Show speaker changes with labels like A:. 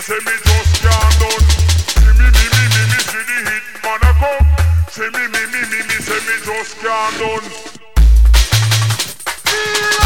A: say me just can't done. See me, see the hit man a come. See me, say me just can't done.